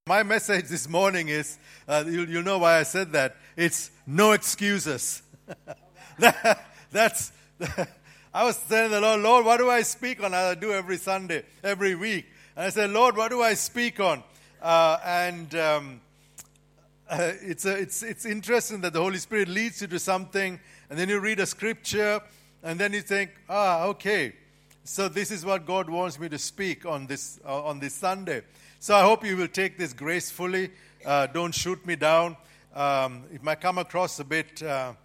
My message this morning is, you'll know why I said that. It's no excuses. That's. I was telling the Lord, what do I speak on? I do every Sunday, every week. And I said, Lord, what do I speak on? It's interesting that the Holy Spirit leads you to something, and then you read a scripture, and then you think, okay, so this is what God wants me to speak on this Sunday. So I hope you will take this gracefully. Don't shoot me down. It might come across a bit.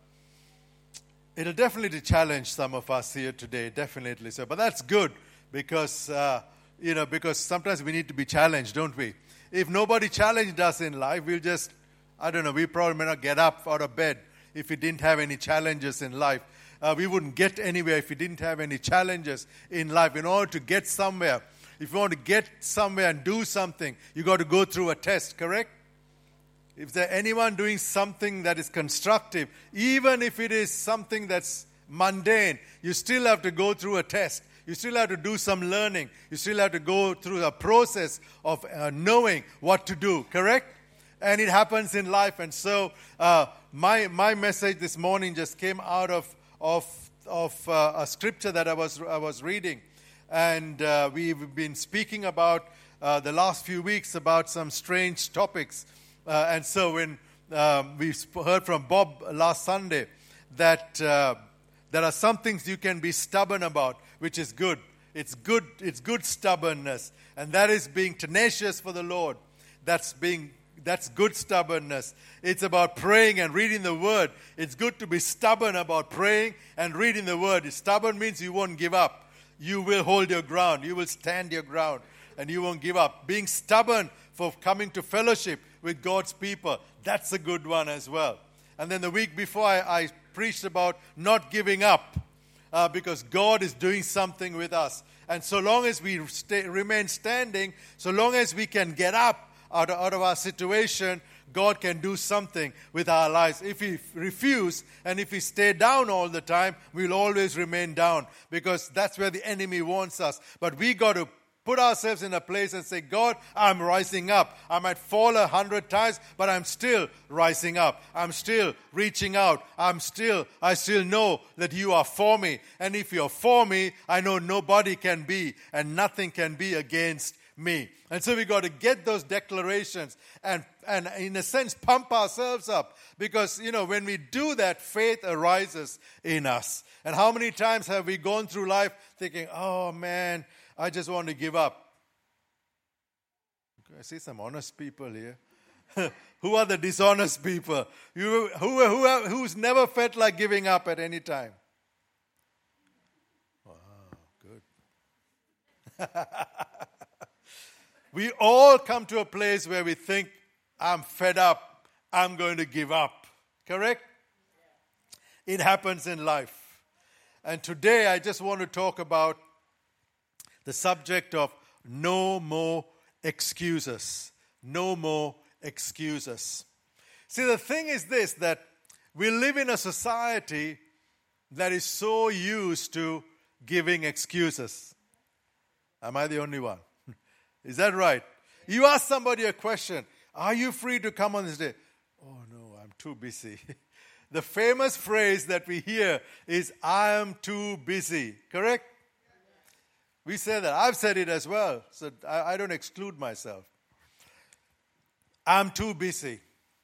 It'll definitely challenge some of us here today, definitely so. But that's good because because sometimes we need to be challenged, don't we? If nobody challenged us in life, we'll just, we probably may not get up out of bed if we didn't have any challenges in life. We wouldn't get anywhere if we didn't have any challenges in life. In order to get somewhere, if you want to get somewhere and do something, you got to go through a test, correct? If there's anyone doing something that is constructive, even if it is something that's mundane, you still have to go through a test. You still have to do some learning. You still have to go through a process of knowing what to do, correct? And it happens in life. And so my message this morning just came out of a scripture that I was reading. And we've been speaking about the last few weeks about some strange topics. And so when we heard from Bob last Sunday that there are some things you can be stubborn about, which is good. It's good stubbornness. And that is being tenacious for the Lord. That's good stubbornness. It's about praying and reading the Word. It's good to be stubborn about praying and reading the Word. Stubborn means you won't give up. You will hold your ground. You will stand your ground. And you won't give up. Being stubborn for coming to fellowship with God's people, that's a good one as well. And then the week before, I preached about not giving up because God is doing something with us. And so long as we remain standing, so long as we can get up out of our situation, God can do something with our lives. If we refuse and if we stay down all the time, we'll always remain down because that's where the enemy wants us. But we got to put ourselves in a place and say, God, I'm rising up. I might fall 100 times, but I'm still rising up. I'm still reaching out. I still know that you are for me. And if you're for me, I know nobody can be and nothing can be against me. And so we got to get those declarations and in a sense pump ourselves up because when we do that, faith arises in us. And how many times have we gone through life thinking, oh man, I just want to give up? I see some honest people here. Who are the dishonest people? Who's never felt like giving up at any time? Wow, good. We all come to a place where we think, I'm fed up, I'm going to give up. Correct? It happens in life. And today I just want to talk about the subject of no more excuses. No more excuses. See, the thing is this, that we live in a society that is so used to giving excuses. Am I the only one? Is that right? You ask somebody a question, are you free to come on this day? Oh no, I'm too busy. The famous phrase that we hear is, I am too busy. Correct? We say that. I've said it as well, so I don't exclude myself. I'm too busy.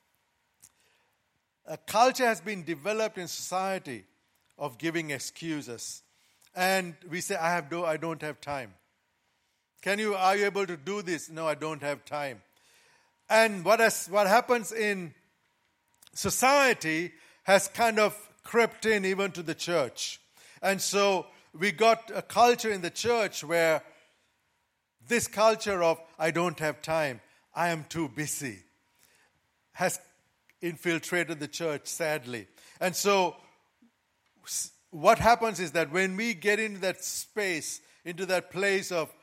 A culture has been developed in society of giving excuses. And we say, I don't have time. Are you able to do this? No, I don't have time. And what happens in society has kind of crept in even to the church. And so we got a culture in the church where this culture of I don't have time, I am too busy, has infiltrated the church, sadly. And so what happens is that when we get into that space, into that place of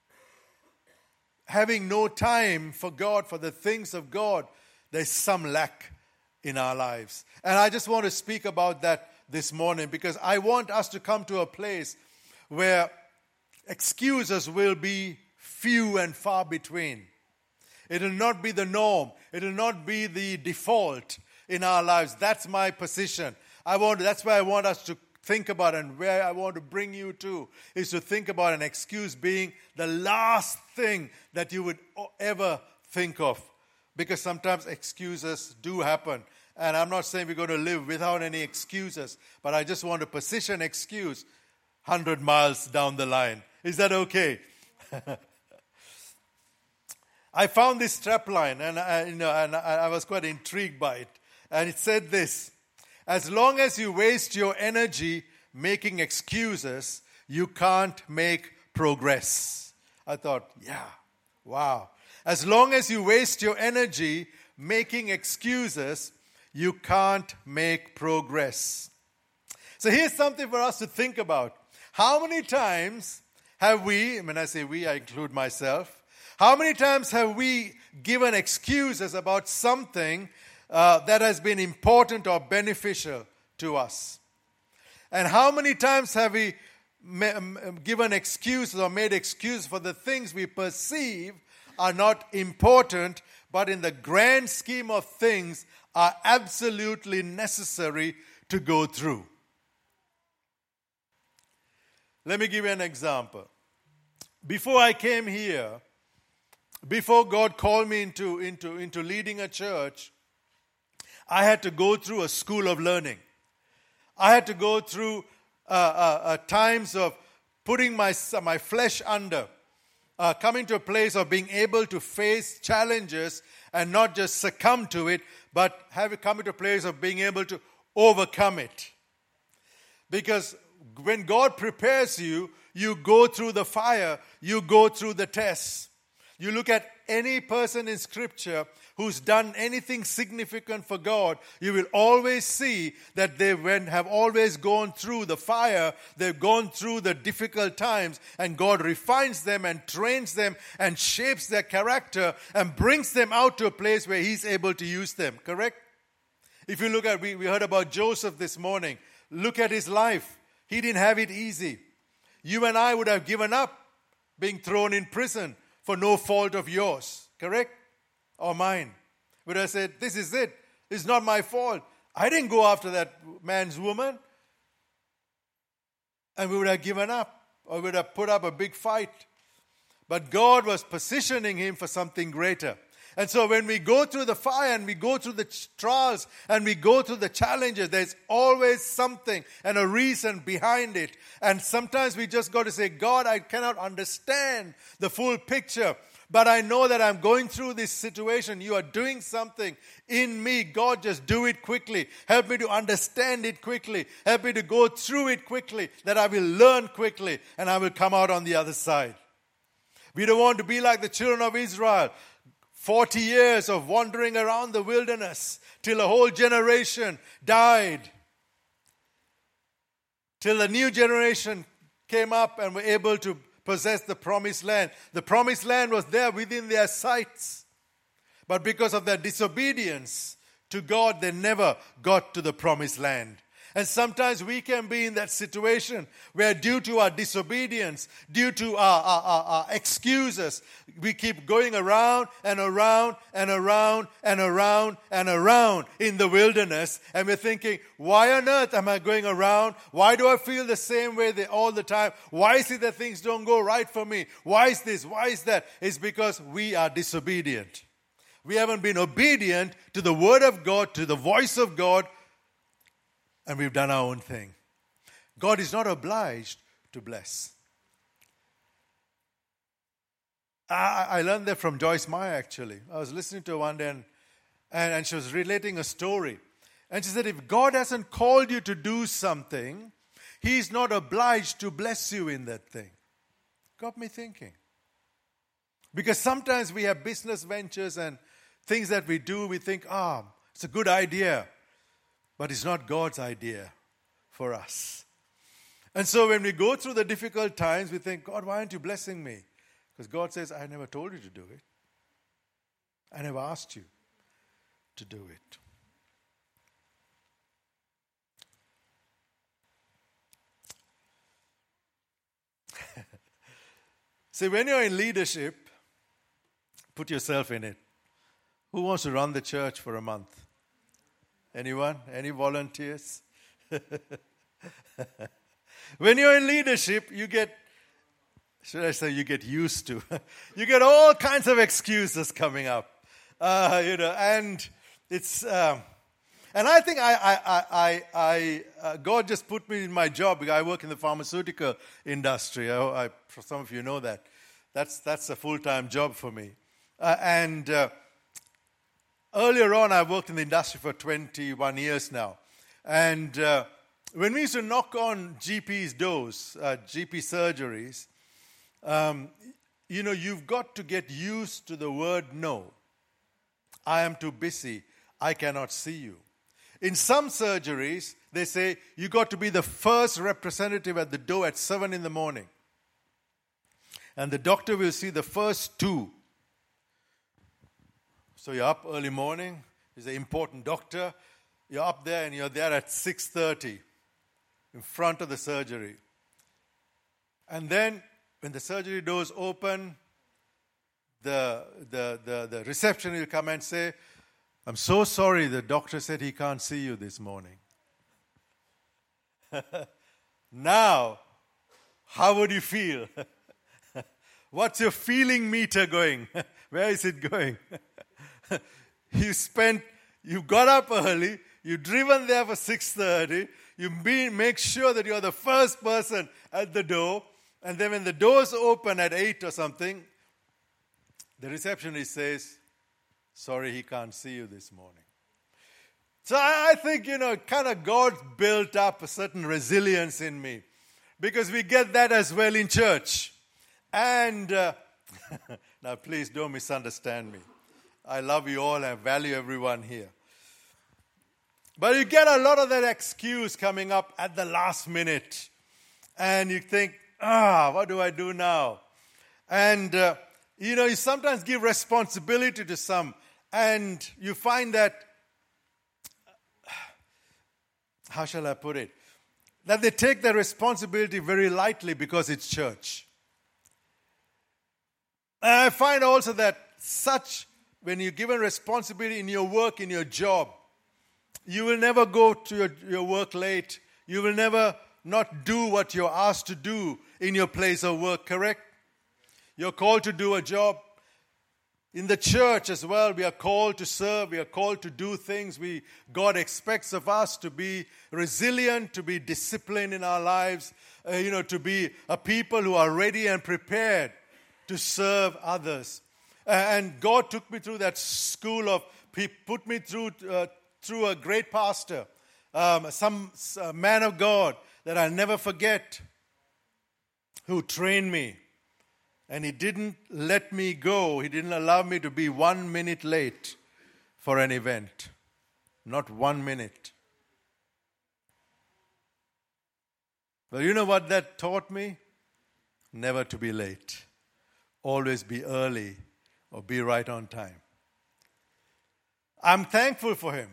having no time for God, for the things of God, there's some lack in our lives. And I just want to speak about that this morning because I want us to come to a place where excuses will be few and far between. It will not be the norm. It will not be the default in our lives. That's my position. That's why I want us to think about, and where I want to bring you to is to think about an excuse being the last thing that you would ever think of. Because sometimes excuses do happen. And I'm not saying we're going to live without any excuses, but I just want to position excuse 100 miles down the line. Is that okay? I found this strapline, and I was quite intrigued by it. And it said this: as long as you waste your energy making excuses, you can't make progress. I thought, yeah, wow. As long as you waste your energy making excuses, you can't make progress. So here's something for us to think about. How many times have we, when I say we, I include myself, how many times have we given excuses about something that has been important or beneficial to us? And how many times have we given excuses or made excuses for the things we perceive are not important, but in the grand scheme of things are absolutely necessary to go through? Let me give you an example. Before I came here, before God called me into leading a church, I had to go through a school of learning. I had to go through times of putting my flesh under, coming to a place of being able to face challenges and not just succumb to it, but come to a place of being able to overcome it. Because when God prepares you, you go through the fire, you go through the tests. You look at any person in Scripture who's done anything significant for God, you will always see that they have always gone through the fire, they've gone through the difficult times, and God refines them and trains them and shapes their character and brings them out to a place where He's able to use them, correct? If you look at, we heard about Joseph this morning. Look at his life. He didn't have it easy. You and I would have given up being thrown in prison for no fault of yours, correct? Or mine. Would have said, this is it. It's not my fault. I didn't go after that man's woman. And we would have given up, or we would have put up a big fight. But God was positioning him for something greater. And so when we go through the fire and we go through the trials and we go through the challenges, there's always something and a reason behind it. And sometimes we just got to say, God, I cannot understand the full picture, but I know that I'm going through this situation. You are doing something in me. God, just do it quickly. Help me to understand it quickly. Help me to go through it quickly, that I will learn quickly and I will come out on the other side. We don't want to be like the children of Israel. 40 years of wandering around the wilderness till a whole generation died. Till the new generation came up and were able to possess the promised land. The promised land was there within their sights. But because of their disobedience to God, they never got to the promised land. And sometimes we can be in that situation where due to our disobedience, due to our excuses, we keep going around and around and around and around and around in the wilderness. And we're thinking, why on earth am I going around? Why do I feel the same way all the time? Why is it that things don't go right for me? Why is this? Why is that? It's because we are disobedient. We haven't been obedient to the Word of God, to the voice of God, and we've done our own thing. God is not obliged to bless. I learned that from Joyce Meyer, actually. I was listening to her one day, and she was relating a story. And she said, if God hasn't called you to do something, He's not obliged to bless you in that thing. Got me thinking. Because sometimes we have business ventures and things that we do, we think, it's a good idea. But it's not God's idea for us. And so when we go through the difficult times, we think, God, why aren't you blessing me? Because God says, I never told you to do it. I never asked you to do it. See, when you're in leadership, put yourself in it. Who wants to run the church for a month? Anyone? Any volunteers? When you're in leadership, you get used to. You get all kinds of excuses coming up, and it's. And I think God just put me in my job because I work in the pharmaceutical industry. Some of you know that. That's a full-time job for me. Earlier on, I worked in the industry for 21 years now. And when we used to knock on GP's doors, GP surgeries, you've got to get used to the word no. I am too busy. I cannot see you. In some surgeries, they say you got to be the first representative at the door at 7 in the morning. And the doctor will see the first two. So you're up early morning. He's an important doctor. You're up there and you're there at 6:30 in front of the surgery. And then when the surgery doors open, the receptionist will come and say, I'm so sorry, the doctor said he can't see you this morning. Now, how would you feel? What's your feeling meter going? Where is it going? You got up early, you've driven there for 6:30, you make sure that you're the first person at the door, and then when the doors open at 8 or something, the receptionist says, sorry, he can't see you this morning. So I think, kind of God built up a certain resilience in me. Because we get that as well in church. And now please don't misunderstand me. I love you all and I value everyone here. But you get a lot of that excuse coming up at the last minute. And you think, what do I do now? And, you sometimes give responsibility to some. And you find that, how shall I put it? That they take their responsibility very lightly because it's church. And I find also that when you're given responsibility in your work, in your job, you will never go to your work late. You will never not do what you're asked to do in your place of work, correct? You're called to do a job. In the church as well, we are called to serve. We are called to do things. God expects of us to be resilient, to be disciplined in our lives, to be a people who are ready and prepared to serve others. And God took me through that school He put me through a great pastor, some man of God that I'll never forget, who trained me. And he didn't let me go. He didn't allow me to be 1 minute late for an event. Not 1 minute. Well, you know what that taught me? Never to be late. Always be early or be right on time. I'm thankful for him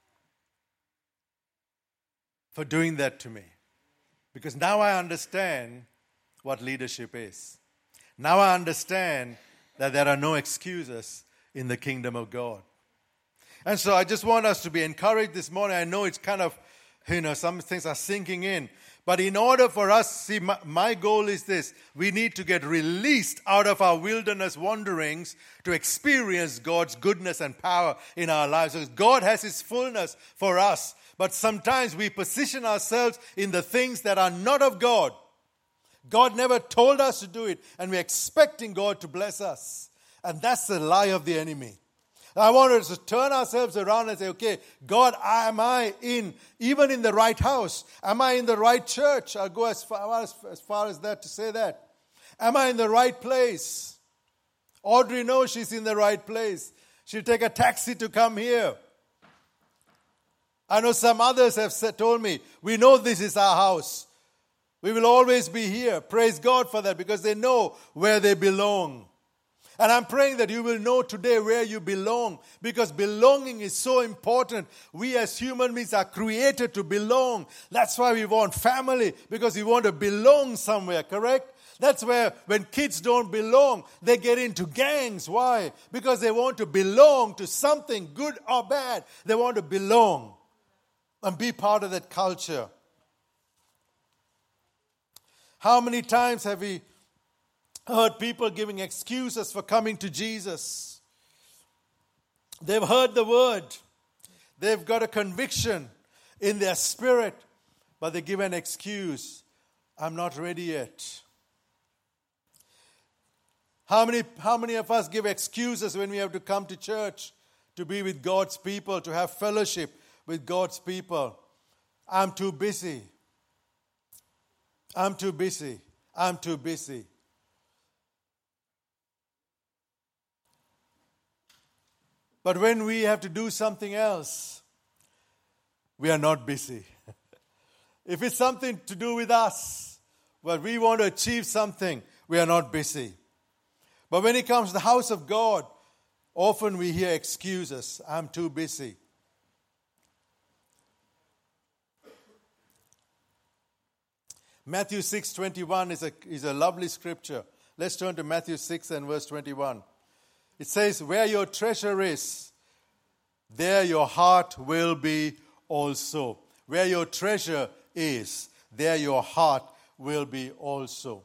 for doing that to me. Because now I understand what leadership is. Now I understand that there are no excuses in the kingdom of God. And so I just want us to be encouraged this morning. I know it's kind of, some things are sinking in. But in order for us, my goal is this. We need to get released out of our wilderness wanderings to experience God's goodness and power in our lives. Because God has His fullness for us. But sometimes we position ourselves in the things that are not of God. God never told us to do it, and we're expecting God to bless us. And that's the lie of the enemy. I want us to turn ourselves around and say, okay, God, am I even in the right house? Am I in the right church? I'll go as far as that to say that. Am I in the right place? Audrey knows she's in the right place. She'll take a taxi to come here. I know some others have told me, we know this is our house. We will always be here. Praise God for that because they know where they belong. And I'm praying that you will know today where you belong because belonging is so important. We as human beings are created to belong. That's why we want family because we want to belong somewhere, correct? That's where when kids don't belong, they get into gangs. Why? Because they want to belong to something, good or bad. They want to belong and be part of that culture. How many times have we heard people giving excuses for coming to Jesus? They've heard the word. They've got a conviction in their spirit, but they give an excuse. I'm not ready yet. How many of us give excuses when we have to come to church, to be with God's people, to have fellowship with God's people? I'm too busy. I'm too busy. I'm too busy. But when we have to do something else, we are not busy. If it's something to do with us, well, we want to achieve something, we are not busy. But when it comes to the house of God, often we hear excuses. I'm too busy. Matthew 6:21 is a lovely scripture. Let's turn to Matthew 6 and verse 21. It says, where your treasure is, there your heart will be also. Where your treasure is, there your heart will be also.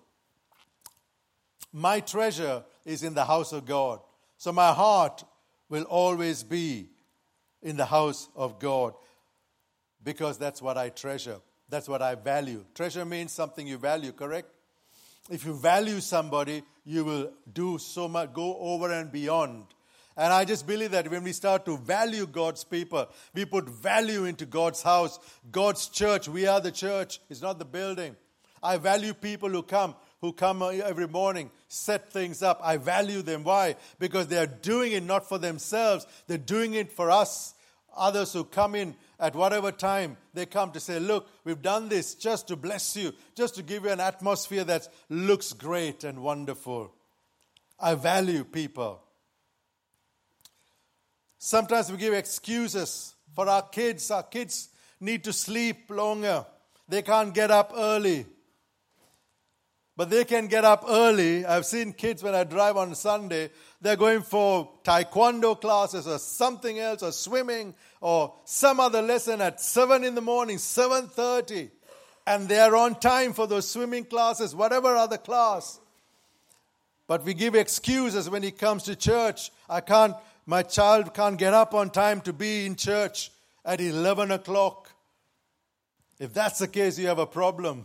My treasure is in the house of God. So my heart will always be in the house of God, because that's what I treasure. That's what I value. Treasure means something you value, correct? If you value somebody, you will do so much, go over and beyond. And I just believe that when we start to value God's people, we put value into God's house, God's church. We are the church. It's not the building. I value people who come every morning, set things up. I value them. Why? Because they are doing it not for themselves. They're doing it for us. Others who come in at whatever time, they come to say, look, we've done this just to bless you, just to give you an atmosphere that looks great and wonderful. I value people. Sometimes we give excuses for our kids. Our kids need to sleep longer. They can't get up early. But they can get up early. I've seen kids when I drive on Sunday, they're going for taekwondo classes or something else, or swimming, or some other lesson at 7 in the morning, 7:30. And they are on time for those swimming classes, whatever other class. But we give excuses when he comes to church. My child can't get up on time to be in church at 11 o'clock. If that's the case, you have a problem.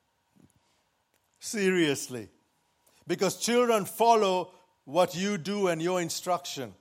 Seriously. Because children follow what you do and your instruction.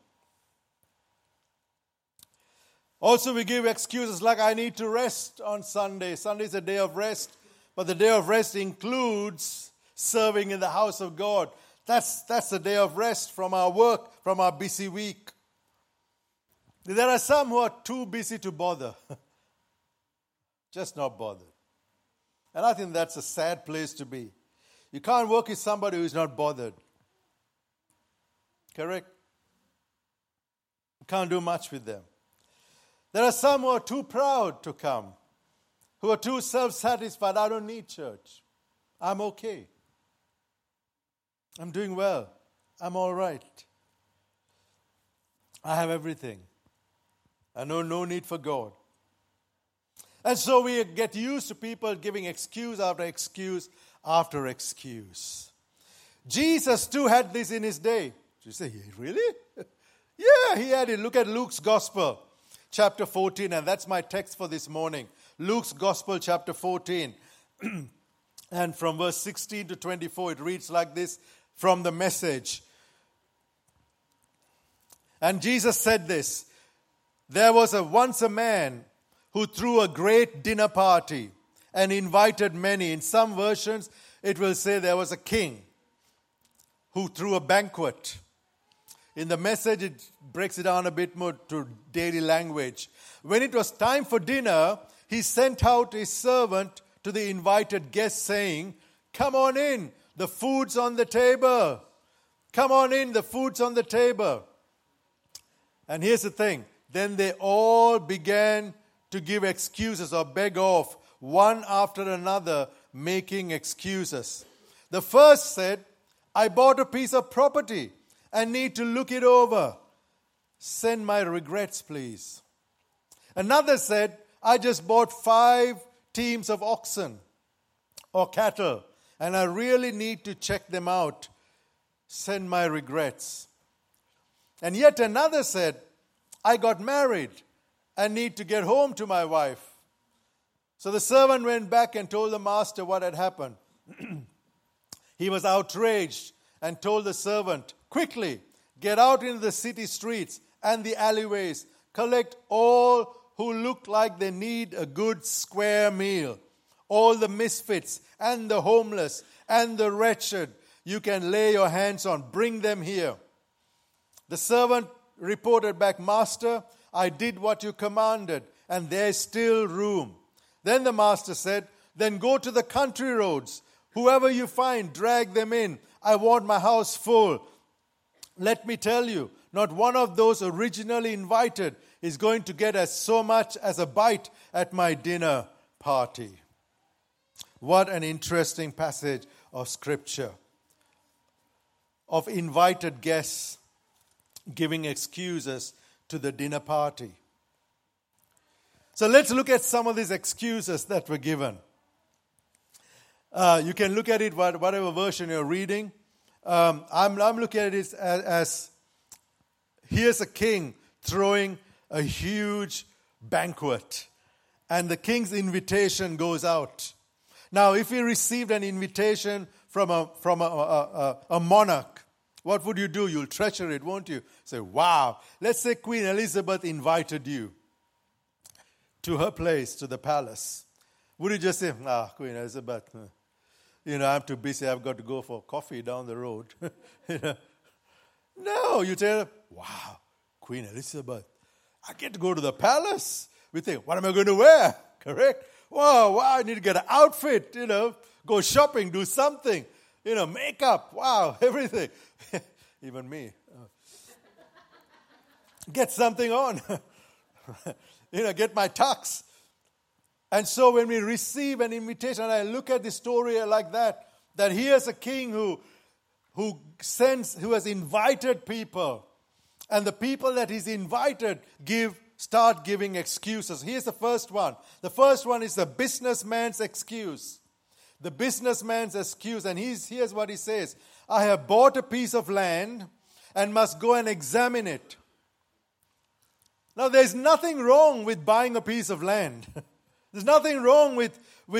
Also, we give excuses like, I need to rest on Sunday. Sunday is a day of rest. But the day of rest includes serving in the house of God. That's the day of rest from our work, from our busy week. There are some who are too busy to bother. Just not bothered. And I think that's a sad place to be. You can't work with somebody who is not bothered. Correct? You can't do much with them. There are some who are too proud to come, who are too self-satisfied. I don't need church. I'm okay. I'm doing well. I'm all right. I have everything. I know no need for God. And so we get used to people giving excuse after excuse after excuse. Jesus too had this in his day. You say, really? Yeah, he had it. Look at Luke's Gospel, chapter 14, and that's my text for this morning. Luke's Gospel, chapter 14. And from verse 16 to 24, it reads like this from the Message. And Jesus said this, there was once a man who threw a great dinner party and invited many. In some versions, it will say there was a king who threw a banquet. In the Message, it breaks it down a bit more to daily language. When it was time for dinner, he sent out his servant to the invited guests saying, come on in, the food's on the table. Come on in, the food's on the table. And here's the thing. Then they all began to give excuses or beg off, one after another, making excuses. The first said, I bought a piece of property and need to look it over. Send my regrets, please. Another said, I just bought 5 teams of oxen or cattle, and I really need to check them out. Send my regrets. And yet another said, I got married and need to get home to my wife. So the servant went back and told the master what had happened. He was outraged and told the servant, quickly, get out into the city streets and the alleyways. Collect all who look like they need a good square meal. All the misfits and the homeless and the wretched you can lay your hands on. Bring them here. The servant reported back, Master, I did what you commanded, and there's still room. Then the master said, then go to the country roads. Whoever you find, drag them in. I want my house full. Let me tell you, not one of those originally invited is going to get as so much as a bite at my dinner party. What an interesting passage of Scripture. Of invited guests giving excuses to the dinner party. So let's look at some of these excuses that were given. You can look at it whatever version you're reading. I'm looking at it as here's a king throwing a huge banquet, and the king's invitation goes out. Now, if you received an invitation from a monarch, what would you do? You'll treasure it, won't you? Say, wow. Let's say Queen Elizabeth invited you to her place, to the palace. Would you just say, Queen Elizabeth, I'm too busy. I've got to go for coffee down the road. No, you tell her, wow, Queen Elizabeth, I get to go to the palace. We think, what am I going to wear? Correct? Wow, I need to get an outfit, go shopping, do something, makeup, wow, everything. Even me. Get something on. Get my tux. And so when we receive an invitation, I look at the story like that here's a king who has invited people, and the people that he's invited start giving excuses. Here's the first one. The first one is the businessman's excuse. The businessman's excuse, and here's what he says. I have bought a piece of land and must go and examine it. Now, there's nothing wrong with buying a piece of land. There's nothing wrong with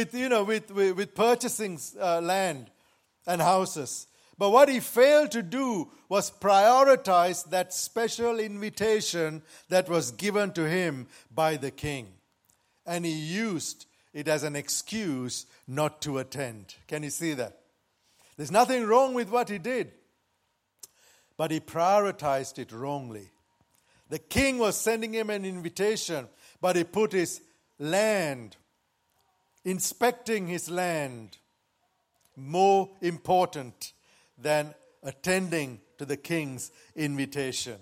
purchasing land and houses. But what he failed to do was prioritize that special invitation that was given to him by the king. And he used it as an excuse not to attend. Can you see that? There's nothing wrong with what he did, but he prioritized it wrongly. The king was sending him an invitation, but he put his land, inspecting his land, more important than attending to the king's invitation.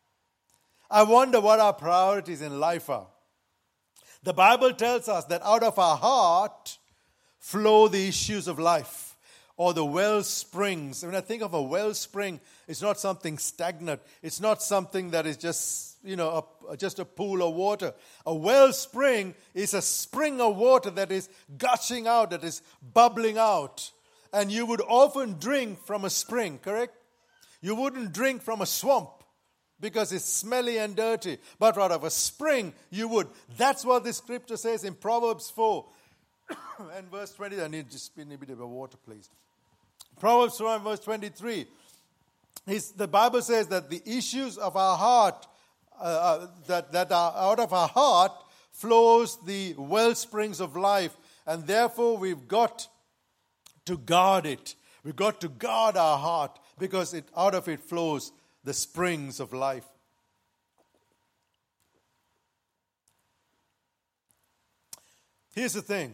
I wonder what our priorities in life are. The Bible tells us that out of our heart flow the issues of life, or the well springs. When I think of a wellspring, it's not something stagnant. It's not something that is just, just a pool of water. A wellspring is a spring of water that is gushing out, that is bubbling out. And you would often drink from a spring, correct? You wouldn't drink from a swamp because it's smelly and dirty. But out of a spring, you would. That's what the scripture says in Proverbs 4 and verse 20. I need a bit of water, please. Proverbs 4 and verse 23. The Bible says that the issues of our heart, that are out of our heart, flows the well springs of life. And therefore, we've got to guard it. We've got to guard our heart because out of it flows the springs of life. Here's the thing.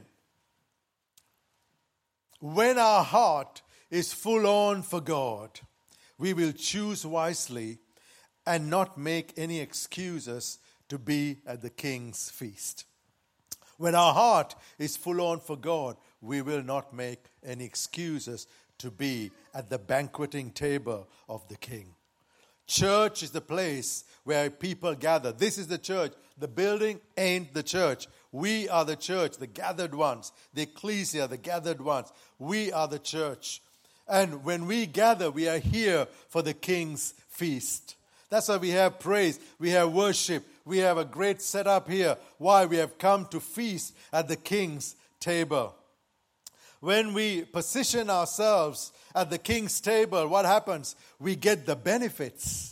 When our heart is full on for God, we will choose wisely and not make any excuses to be at the king's feast. When our heart is full on for God, we will not make any excuses to be at the banqueting table of the King. Church is the place where people gather. This is the church. The building ain't the church. We are the church, the gathered ones. The ecclesia, the gathered ones. We are the church. And when we gather, we are here for the King's feast. That's why we have praise, we have worship, we have a great setup here. Why? We have come to feast at the King's table. When we position ourselves at the King's table, what happens? We get the benefits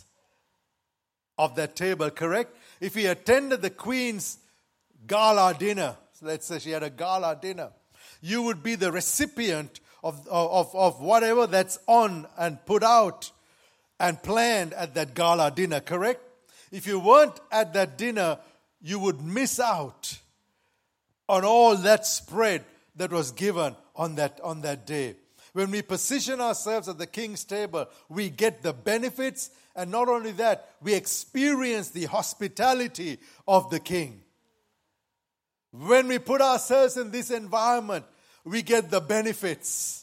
of that table, correct? If we attended the Queen's gala dinner, let's say she had a gala dinner, you would be the recipient of whatever that's on and put out and planned at that gala dinner, correct? If you weren't at that dinner, you would miss out on all that spread that was given on that day. When we position ourselves at the King's table, we get the benefits, and not only that, we experience the hospitality of the King. When we put ourselves in this environment, we get the benefits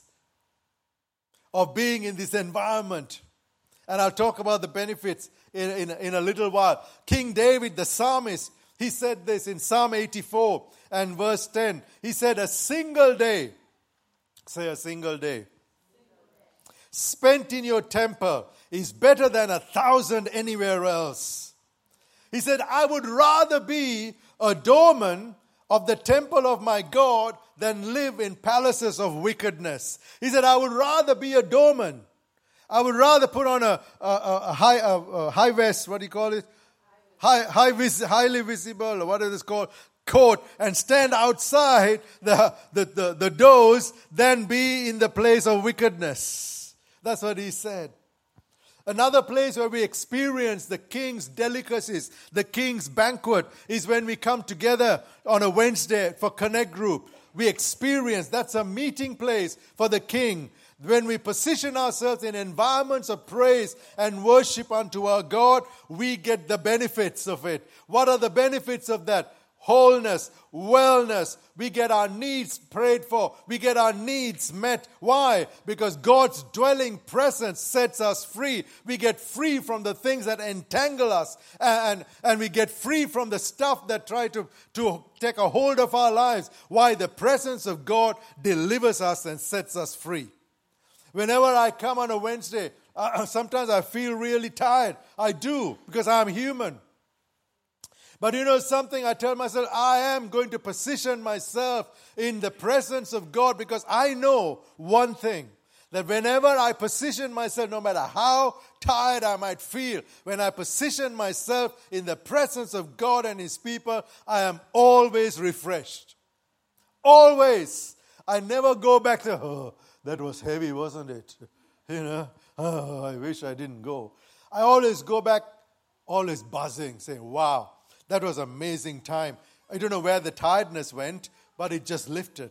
of being in this environment. And I'll talk about the benefits in a little while. King David, the psalmist, he said this in Psalm 84 and verse 10. He said, a single day, say a single day, spent in your temple is better than 1,000 anywhere else. He said, I would rather be a doorman of the temple of my God than live in palaces of wickedness. He said, I would rather be a doorman. I would rather put on a high vest, what do you call it? Highly visible, or what is it called? Coat, and stand outside the doors than be in the place of wickedness. That's what he said. Another place where we experience the King's delicacies, the King's banquet, is when we come together on a Wednesday for Connect Group. We experience, that's a meeting place for the King. When we position ourselves in environments of praise and worship unto our God, we get the benefits of it. What are the benefits of that? Wholeness, wellness. We get our needs prayed for. We get our needs met. Why? Because God's dwelling presence sets us free. We get free from the things that entangle us. And we get free from the stuff that try to take a hold of our lives. Why? The presence of God delivers us and sets us free. Whenever I come on a Wednesday, sometimes I feel really tired. I do, because I'm human. But you know something, I tell myself, I am going to position myself in the presence of God, because I know one thing, that whenever I position myself, no matter how tired I might feel, when I position myself in the presence of God and His people, I am always refreshed. Always. I never go back to, oh, that was heavy, wasn't it? You know, oh, I wish I didn't go. I always go back, always buzzing, saying, wow, that was an amazing time. I don't know where the tiredness went, but it just lifted.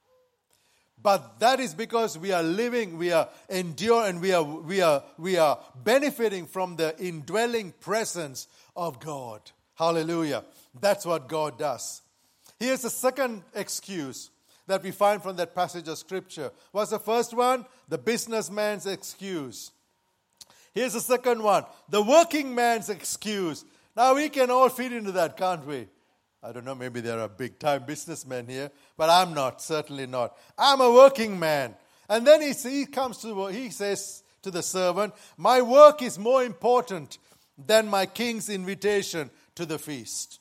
But that is because we are living, we are enduring, we are benefiting from the indwelling presence of God. Hallelujah. That's what God does. Here's the second excuse that we find from that passage of Scripture. What's the first one? The businessman's excuse. Here's the second one. The working man's excuse. Now we can all fit into that, can't we? I don't know, maybe there are big-time businessmen here, but I'm not, certainly not. I'm a working man. And then he says to the servant, my work is more important than my king's invitation to the feast.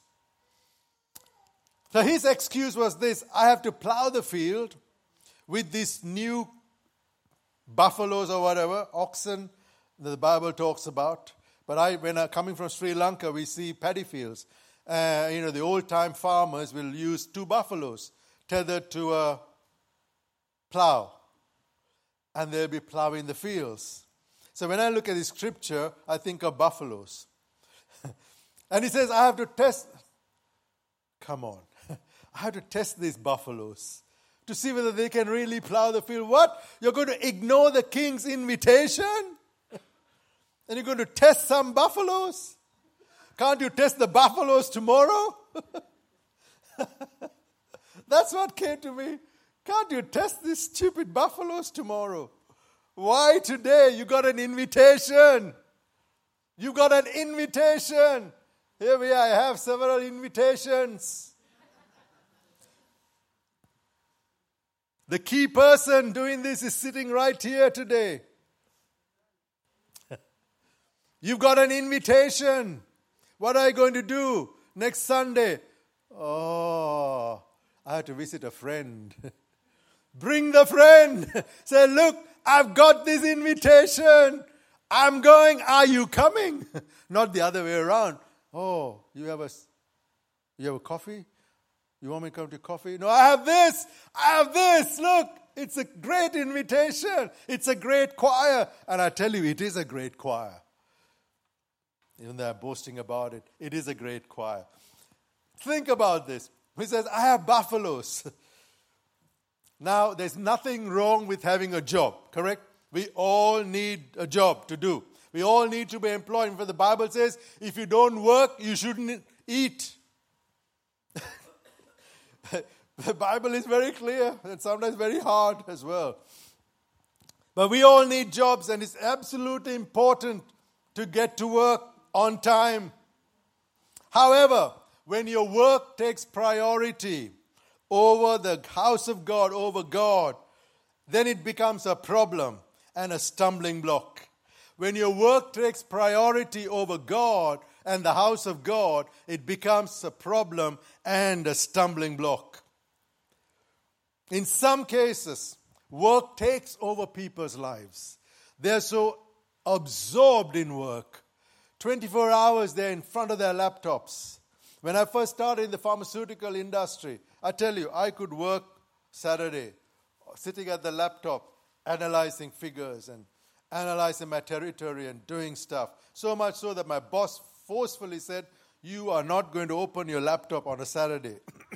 So his excuse was this: I have to plow the field with these new buffaloes or whatever, oxen that the Bible talks about. But when I'm coming from Sri Lanka, we see paddy fields. The old-time farmers will use 2 buffaloes tethered to a plow, and they'll be plowing the fields. So when I look at the Scripture, I think of buffaloes. And he says, I have to test. Come on. I have to test these buffaloes to see whether they can really plow the field. What? You're going to ignore the king's invitation? And you're going to test some buffaloes? Can't you test the buffaloes tomorrow? That's what came to me. Can't you test these stupid buffaloes tomorrow? Why today? You got an invitation. You got an invitation. Here we are. I have several invitations. The key person doing this is sitting right here today. You've got an invitation. What are you going to do next Sunday? Oh, I have to visit a friend. Bring the friend. Say, look, I've got this invitation. I'm going. Are you coming? Not the other way around. Oh, you have a coffee? You want me to come to coffee? No, I have this. I have this. Look, it's a great invitation. It's a great choir. And I tell you, it is a great choir. Even though I'm boasting about it, it is a great choir. Think about this. He says, I have buffaloes. Now, there's nothing wrong with having a job, correct? We all need a job to do. We all need to be employed. For the Bible says, if you don't work, you shouldn't eat. The Bible is very clear and sometimes very hard as well. But we all need jobs, and it's absolutely important to get to work on time. However, when your work takes priority over the house of God, over God, then it becomes a problem and a stumbling block. When your work takes priority over God and the house of God, it becomes a problem and a stumbling block. In some cases, work takes over people's lives. They're so absorbed in work. 24 hours they're in front of their laptops. When I first started in the pharmaceutical industry, I tell you, I could work Saturday, sitting at the laptop, analyzing figures and analyzing my territory and doing stuff. So much so that my boss forcefully said, you are not going to open your laptop on a Saturday.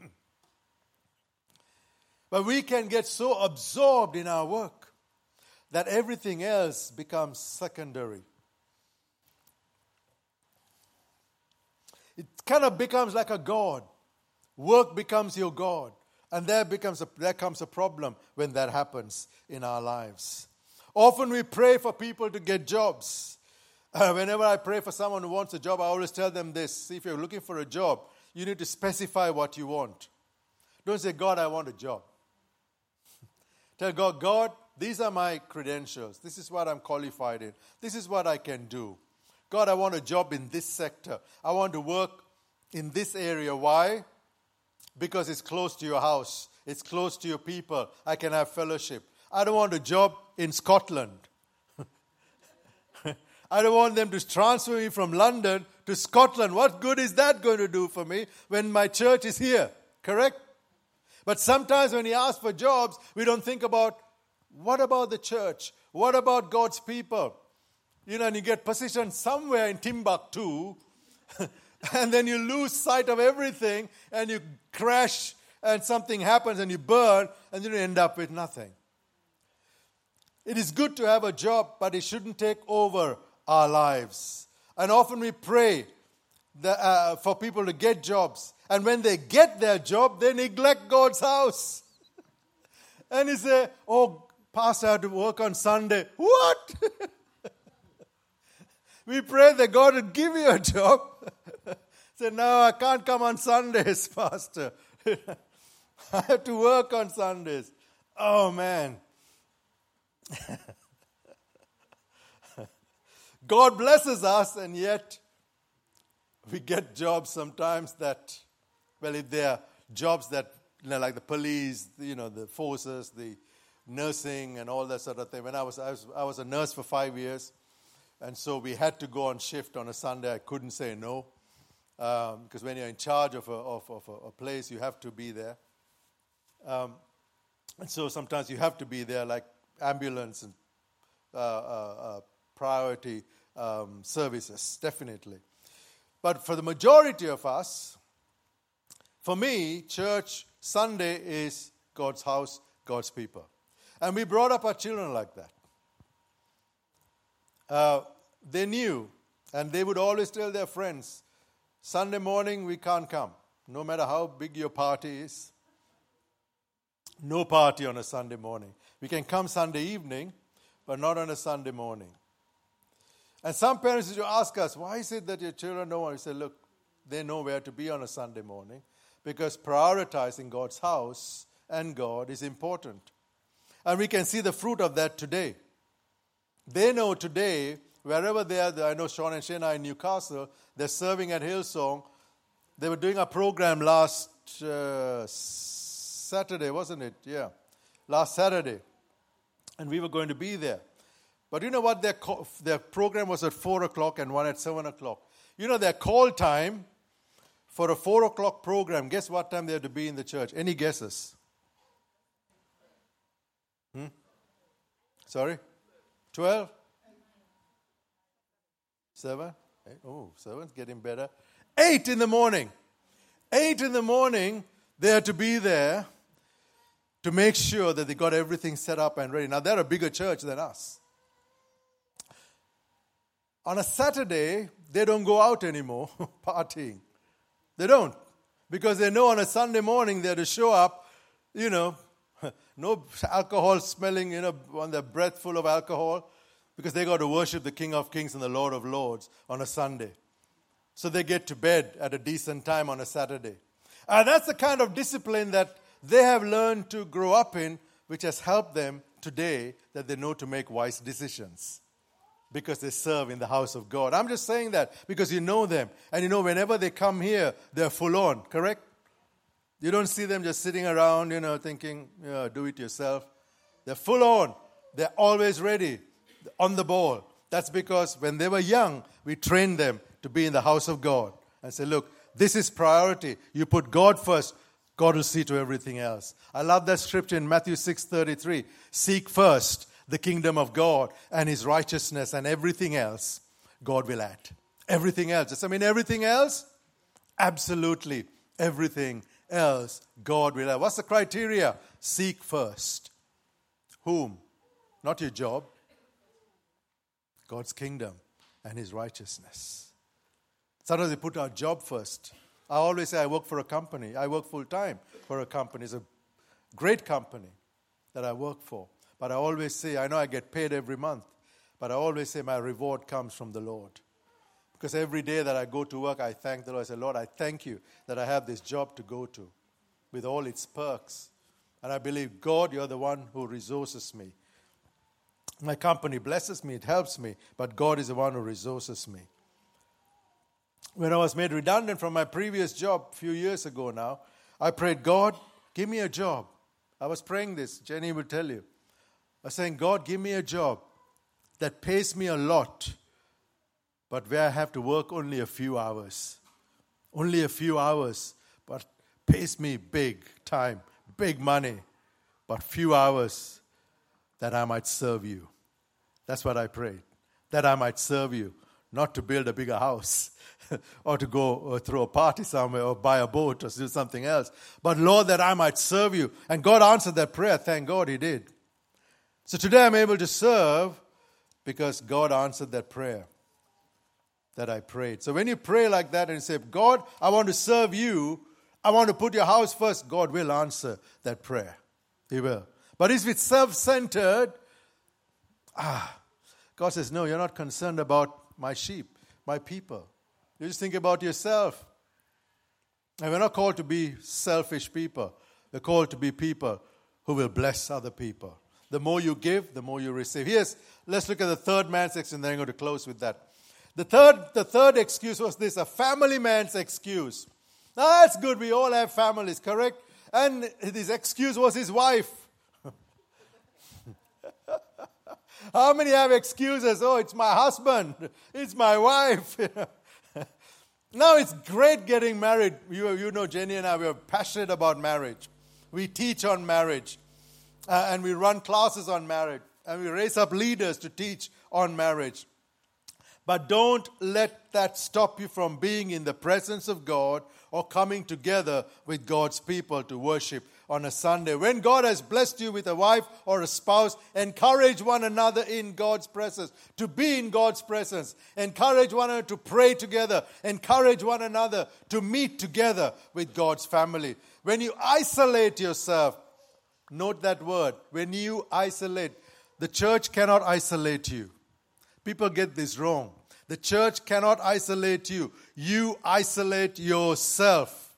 But we can get so absorbed in our work that everything else becomes secondary. It kind of becomes like a god. Work becomes your god. And there comes a problem when that happens in our lives. Often we pray for people to get jobs. Whenever I pray for someone who wants a job, I always tell them this. See, if you're looking for a job, you need to specify what you want. Don't say, God, I want a job. Tell God, God, these are my credentials. This is what I'm qualified in. This is what I can do. God, I want a job in this sector. I want to work in this area. Why? Because it's close to your house. It's close to your people. I can have fellowship. I don't want a job in Scotland. I don't want them to transfer me from London to Scotland. What good is that going to do for me when my church is here? Correct? But sometimes when we ask for jobs, we don't think about, what about the church? What about God's people? You know, and you get positioned somewhere in Timbuktu, and then you lose sight of everything, and you crash, and something happens, and you burn, and then you end up with nothing. It is good to have a job, but it shouldn't take over our lives. And often we pray for people to get jobs. And when they get their job, they neglect God's house. And you say, oh, Pastor, I have to work on Sunday. What? We pray that God would give you a job. Say, no, I can't come on Sundays, Pastor. I have to work on Sundays. Oh, man. God blesses us, and yet we get jobs sometimes that, well, if they are jobs that, you know, like the police, you know, the forces, the nursing and all that sort of thing. When I was a nurse for 5 years, and so we had to go on shift on a Sunday. I couldn't say no, because when you're in charge of a place, you have to be there. And so sometimes you have to be there, like ambulance and priority services, definitely. But for the majority of us, for me, church, Sunday is God's house, God's people. And we brought up our children like that. They knew, and they would always tell their friends, Sunday morning we can't come, no matter how big your party is. No party on a Sunday morning. We can come Sunday evening, but not on a Sunday morning. And some parents used to ask us, why is it that your children don't want to? We say, look, they know where to be on a Sunday morning because prioritizing God's house and God is important. And we can see the fruit of that today. They know today, wherever they are, I know Sean and Shane are in Newcastle, they're serving at Hillsong. They were doing a program last Saturday, wasn't it? Yeah, last Saturday. And we were going to be there. But you know what? Their program was at 4 o'clock and one at 7 o'clock. You know, their call time for a 4 o'clock program, guess what time they had to be in the church? Any guesses? Sorry? 12? 7? Oh, 7's getting better. 8 in the morning. 8 in the morning, they had to be there to make sure that they got everything set up and ready. Now, they're a bigger church than us. On a Saturday, they don't go out anymore partying. They don't. Because they know on a Sunday morning they have to show up, no alcohol smelling, on their breath full of alcohol. Because they got to worship the King of Kings and the Lord of Lords on a Sunday. So they get to bed at a decent time on a Saturday. And that's the kind of discipline that they have learned to grow up in, which has helped them today that they know to make wise decisions. Because they serve in the house of God. I'm just saying that because you know them. And whenever they come here, they're full on, correct? You don't see them just sitting around, thinking, do it yourself. They're full on. They're always ready, on the ball. That's because when they were young, we trained them to be in the house of God. And say, look, this is priority. You put God first, God will see to everything else. I love that scripture in Matthew 6:33. Seek first the kingdom of God and His righteousness, and everything else God will add. Everything else. Everything else? Absolutely. Everything else God will add. What's the criteria? Seek first. Whom? Not your job. God's kingdom and His righteousness. Sometimes we put our job first. I always say I work for a company. I work full time for a company. It's a great company that I work for. But I always say, I know I get paid every month, but I always say my reward comes from the Lord. Because every day that I go to work, I thank the Lord. I say, Lord, I thank you that I have this job to go to with all its perks. And I believe, God, you're the one who resources me. My company blesses me, it helps me, but God is the one who resources me. When I was made redundant from my previous job a few years ago now, I prayed, God, give me a job. I was praying this, Jenny will tell you. I was saying, God, give me a job that pays me a lot, but where I have to work only a few hours. Only a few hours, but pays me big time, big money, but few hours that I might serve you. That's what I prayed, that I might serve you, not to build a bigger house or to go or throw a party somewhere or buy a boat or do something else. But Lord, that I might serve you. And God answered that prayer. Thank God He did. So today I'm able to serve because God answered that prayer that I prayed. So when you pray like that and you say, God, I want to serve you, I want to put your house first, God will answer that prayer. He will. But if it's self-centered, God says, no, you're not concerned about my sheep, my people. You just think about yourself. And we're not called to be selfish people. We're called to be people who will bless other people. The more you give, the more you receive. Let's look at the third man's excuse, and then I'm going to close with that. The third excuse was this, a family man's excuse. Now, that's good. We all have families, correct? And his excuse was his wife. How many have excuses? Oh, it's my husband. It's my wife. Now, it's great getting married. You know, Jenny and I, we are passionate about marriage. We teach on marriage. And we run classes on marriage. And we raise up leaders to teach on marriage. But don't let that stop you from being in the presence of God or coming together with God's people to worship on a Sunday. When God has blessed you with a wife or a spouse, encourage one another in God's presence, to be in God's presence. Encourage one another to pray together. Encourage one another to meet together with God's family. When you isolate yourself, note that word, when you isolate, the church cannot isolate you. People get this wrong. The church cannot isolate you. You isolate yourself.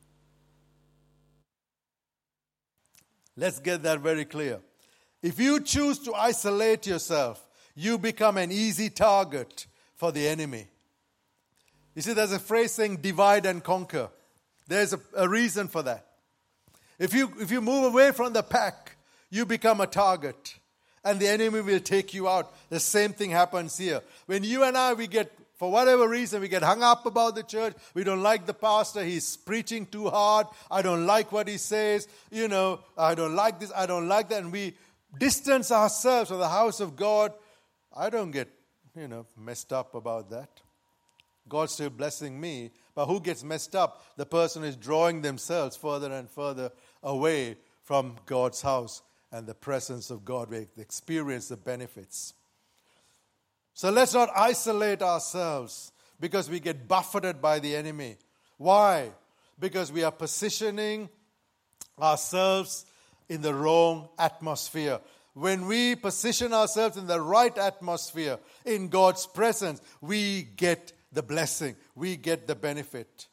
Let's get that very clear. If you choose to isolate yourself, you become an easy target for the enemy. You see, there's a phrase saying divide and conquer. There's a reason for that. If you move away from the pack, you become a target. And the enemy will take you out. The same thing happens here. When you and I, for whatever reason, we get hung up about the church. We don't like the pastor. He's preaching too hard. I don't like what he says. I don't like this. I don't like that. And we distance ourselves from the house of God. I don't get, messed up about that. God's still blessing me. But who gets messed up? The person is drawing themselves further and further away from God's house and the presence of God, where they experience the benefits. So let's not isolate ourselves because we get buffeted by the enemy. Why? Because we are positioning ourselves in the wrong atmosphere. When we position ourselves in the right atmosphere, in God's presence, we get the blessing. We get the benefit.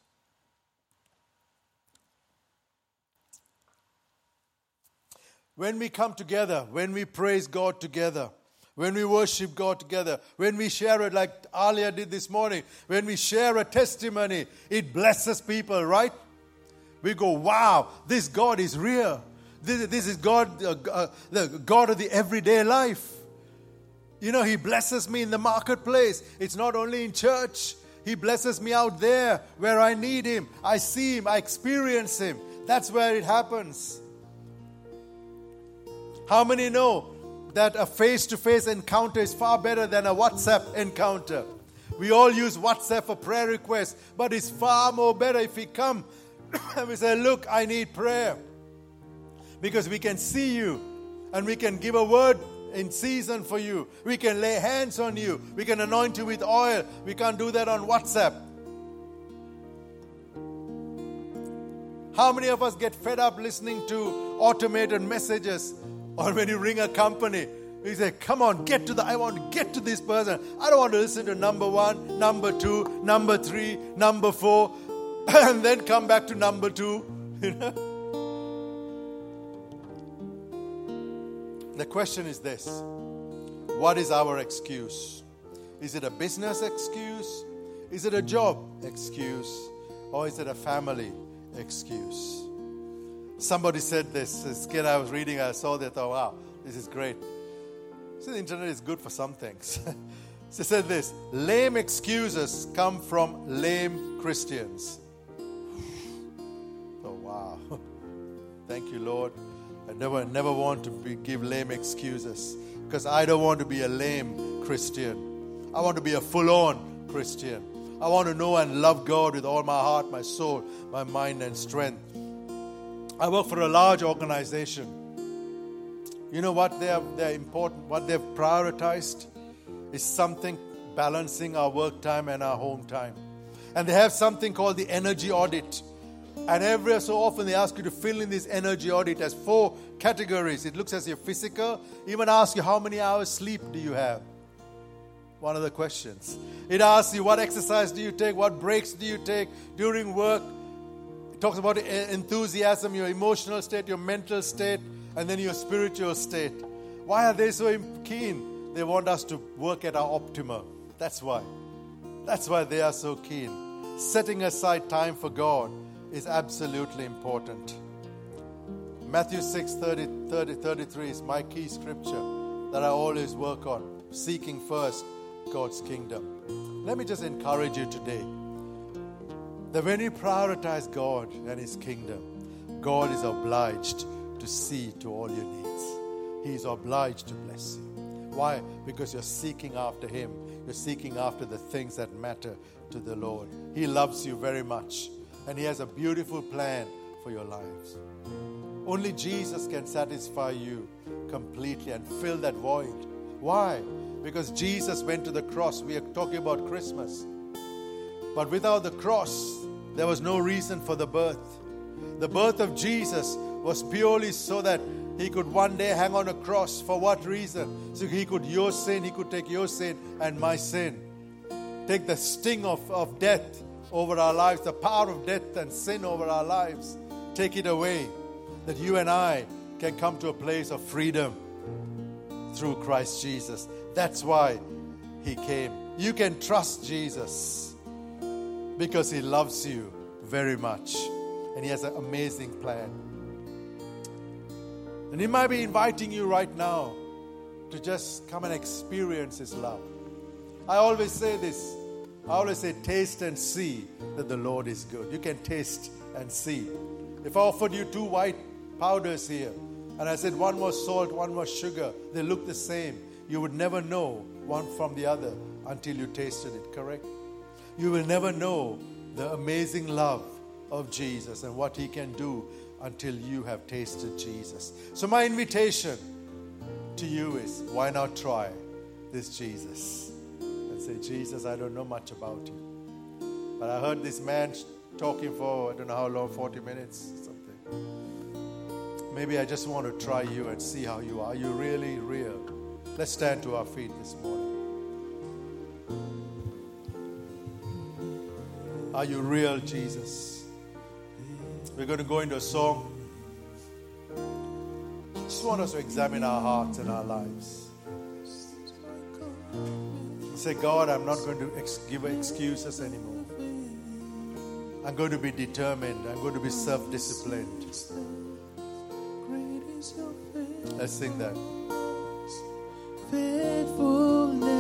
When we come together, when we praise God together, when we worship God together, when we share it like Alia did this morning, when we share a testimony, it blesses people, right? We go, wow, this God is real. This is God, the God of the everyday life. He blesses me in the marketplace. It's not only in church. He blesses me out there where I need Him. I see Him. I experience Him. That's where it happens. How many know that a face-to-face encounter is far better than a WhatsApp encounter? We all use WhatsApp for prayer requests, but it's far more better if we come and we say, look, I need prayer. Because we can see you and we can give a word in season for you. We can lay hands on you. We can anoint you with oil. We can't do that on WhatsApp. How many of us get fed up listening to automated messages? Or when you ring a company, you say, come on, I want to get to this person. I don't want to listen to number 1, number 2, number 3, number 4, and then come back to number 2. The question is this: what is our excuse? Is it a business excuse? Is it a job excuse? Or is it a family excuse? Somebody said this kid I was reading, I saw that, I thought, wow, this is great. So the internet is good for some things. She said this: lame excuses come from lame Christians. Oh, wow. Thank you, Lord. I never want to give lame excuses, because I don't want to be a lame Christian. I want to be a full-on Christian. I want to know and love God with all my heart, my soul, my mind, and strength. I work for a large organization. You know what they're important, what they've prioritized is something balancing our work time and our home time. And they have something called the energy audit. And every so often they ask you to fill in this energy audit as 4 categories. It looks at your physical, even asks you how many hours sleep do you have. One of the questions. It asks you what exercise do you take, what breaks do you take during work. It talks about enthusiasm, your emotional state, your mental state, and then your spiritual state. Why are they so keen? They want us to work at our optimum. That's why. That's why they are so keen. Setting aside time for God is absolutely important. Matthew 6:33 is my key scripture that I always work on. Seeking first God's kingdom. Let me just encourage you today that when you prioritize God and His kingdom, God is obliged to see to all your needs. He is obliged to bless you. Why? Because you're seeking after Him. You're seeking after the things that matter to the Lord. He loves you very much, and He has a beautiful plan for your lives. Only Jesus can satisfy you completely and fill that void. Why? Because Jesus went to the cross. We are talking about Christmas. But without the cross, there was no reason for the birth. The birth of Jesus was purely so that he could one day hang on a cross. For what reason? So he could take your sin and my sin. Take the sting of death over our lives, the power of death and sin over our lives. Take it away, that you and I can come to a place of freedom through Christ Jesus. That's why he came. You can trust Jesus because he loves you very much. And he has an amazing plan. And he might be inviting you right now to just come and experience his love. I always say this. I always say, taste and see that the Lord is good. You can taste and see. If I offered you 2 white powders here, and I said one was salt, one was sugar, they look the same, you would never know one from the other until you tasted it, correct? You will never know the amazing love of Jesus and what he can do until you have tasted Jesus. So my invitation to you is, why not try this Jesus? And say, Jesus, I don't know much about you, but I heard this man talking for, I don't know how long, 40 minutes, something. Maybe I just want to try you and see how you are. Are you really real? Let's stand to our feet this morning. Are you real, Jesus? We're going to go into a song. Just want us to examine our hearts and our lives. Say, God, I'm not going to give excuses anymore. I'm going to be determined. I'm going to be self-disciplined. Let's sing that. Faithfulness.